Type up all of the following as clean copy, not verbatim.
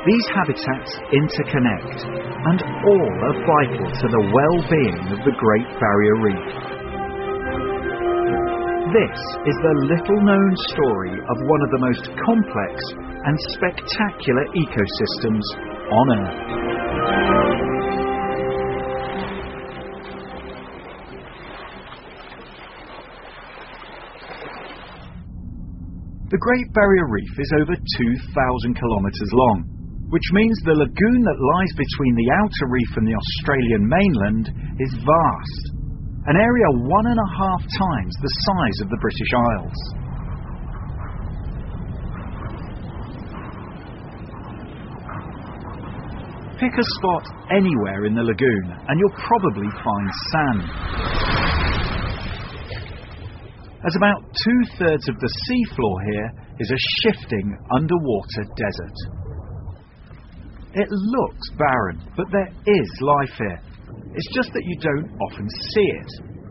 These habitats interconnect, and all are vital to the well-being of the Great Barrier Reef. This is the little-known story of one of the most complex and spectacular ecosystems on Earth. The Great Barrier Reef is over 2,000 kilometres long, which means the lagoon that lies between the outer reef and the Australian mainland is vast, an area 1.5 times the size of the British Isles. Pick a spot anywhere in the lagoon and you'll probably find sand. As about 2/3 of the seafloor here is a shifting underwater desert. It looks barren, but there is life here. It's just that you don't often see it.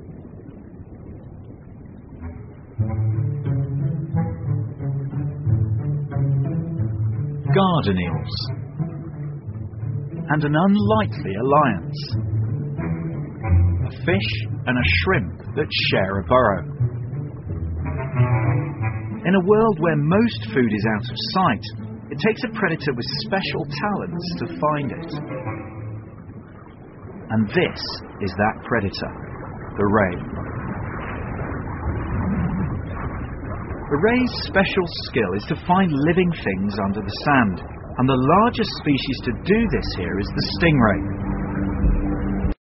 Garden eels. And an unlikely alliance. A fish and a shrimp that share a burrow. In a world where most food is out of sight, it takes a predator with special talents to find it. And this is that predator, the ray. The ray's special skill is to find living things under the sand, and the largest species to do this here is the stingray.